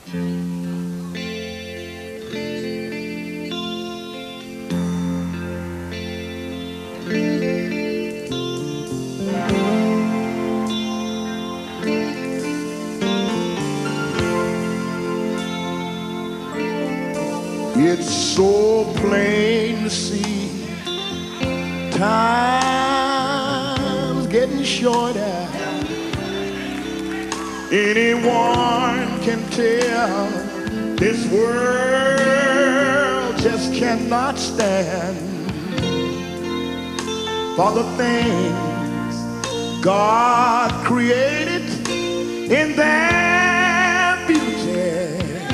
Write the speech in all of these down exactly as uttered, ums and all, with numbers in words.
It's so plain to see time's getting shorter. Anyone can tell this world just cannot stand for the things God created in their beauty.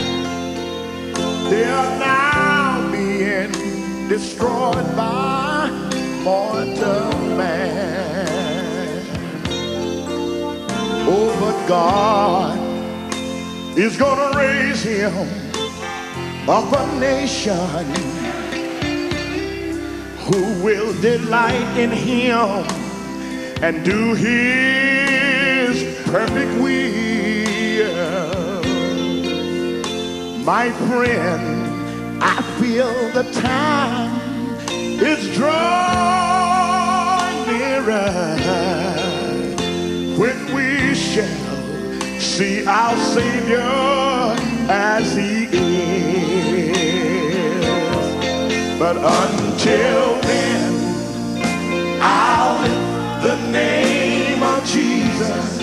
They are now being destroyed by mortal man. Oh, but God is gonna raise him up a nation who will delight in him and do his perfect will. My friend, I feel the time is drawing nearer when we shall see our Savior as he is. But until then, I'll lift the name of Jesus.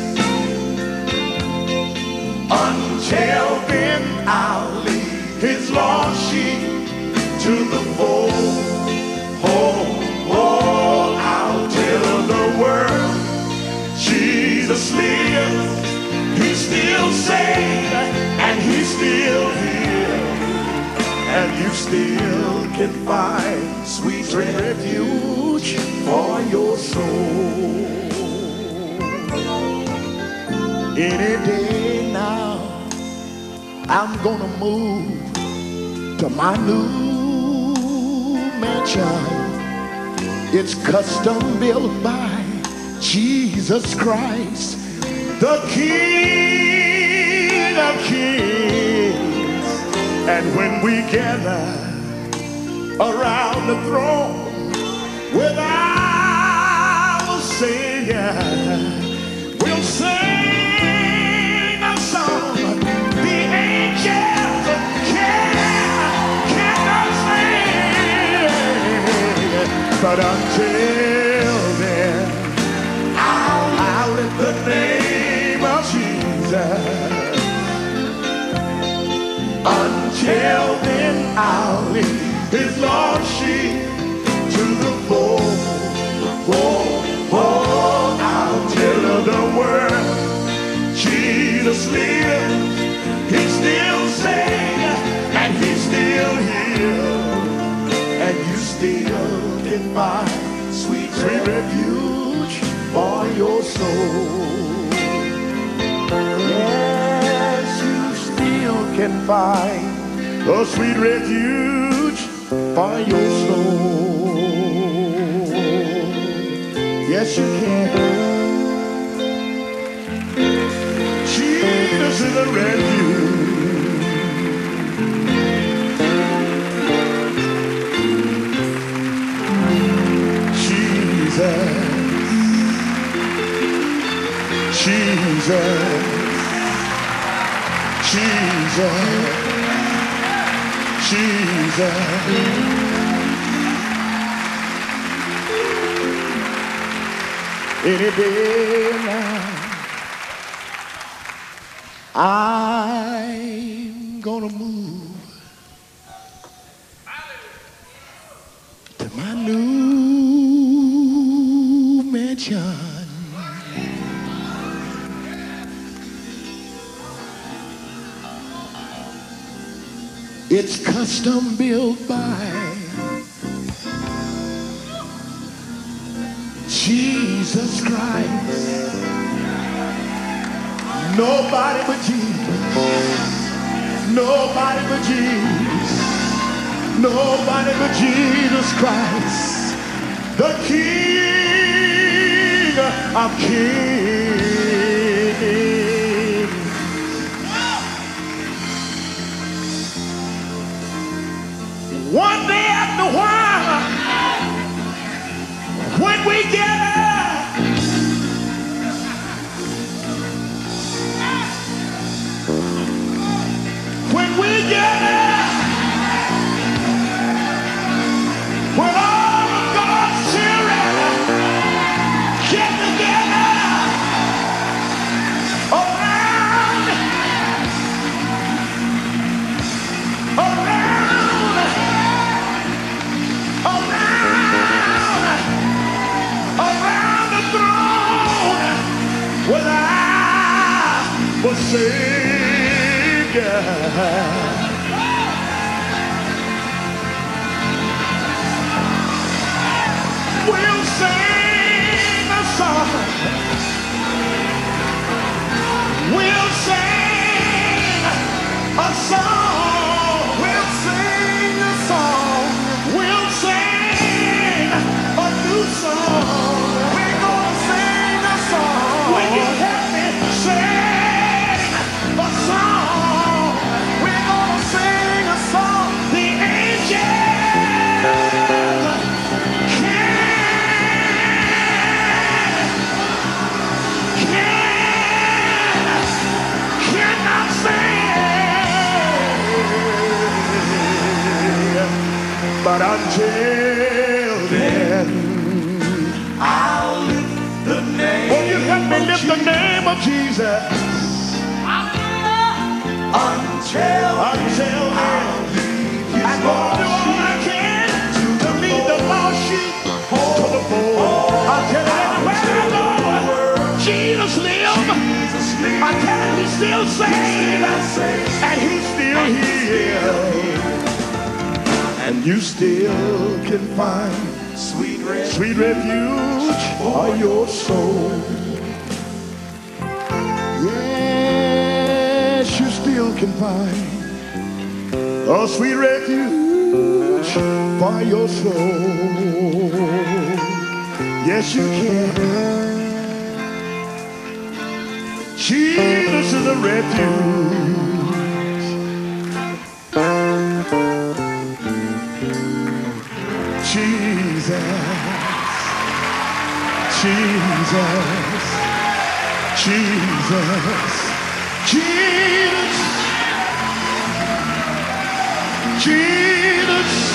Until then, I'll lead his lost sheep to the fold. Oh, oh, I'll tell the world Jesus lives. He's still saved and he's still here. And you still can find sweet refuge for your soul. Any day now, I'm gonna move to my new mansion. It's custom built by Jesus Christ, the King of Kings. And when we gather around the throne with our Savior, we'll sing a song the angels cannot sing. But until then, I'll, I'll lift the name of Jesus. Until then, I'll lead his lost sheep to the fold. Oh, oh, I'll tell the world Jesus lives. He's still saved and he's still here. And you still can find sweet, sweet refuge for your soul. Yes, you still can find a sweet refuge for your soul. Yes, you can. Jesus is a refuge. Jesus, Jesus, Jesus, Jesus. Any day now, I'm gonna move to my new mansion. It's custom built by Jesus Christ. Nobody but Jesus. Nobody but Jesus. Nobody but Jesus Christ, the King of Kings. gather, when we gather, when all of God's children get together around, around, around, around the throne, when I was Savior. We'll sing a song. We'll sing a song. We'll sing a song. We'll sing a new song. We're gonna sing a song. Will you help me sing a song? We're gonna sing a song. The angels but until then, I'll lift the name. Will you help me lift the name of Jesus? Until, until then, I'm gonna do all I can to lead the lost sheep to the fold. I'll tell you everywhere I go, Jesus lives. I tell him he's still saves, and he's still here. And you still can find sweet refuge, sweet refuge for your soul. Yes, you still can find a sweet refuge for your soul. Yes, you can. Jesus is a refuge. Jesus, Jesus, Jesus, Jesus, Jesus.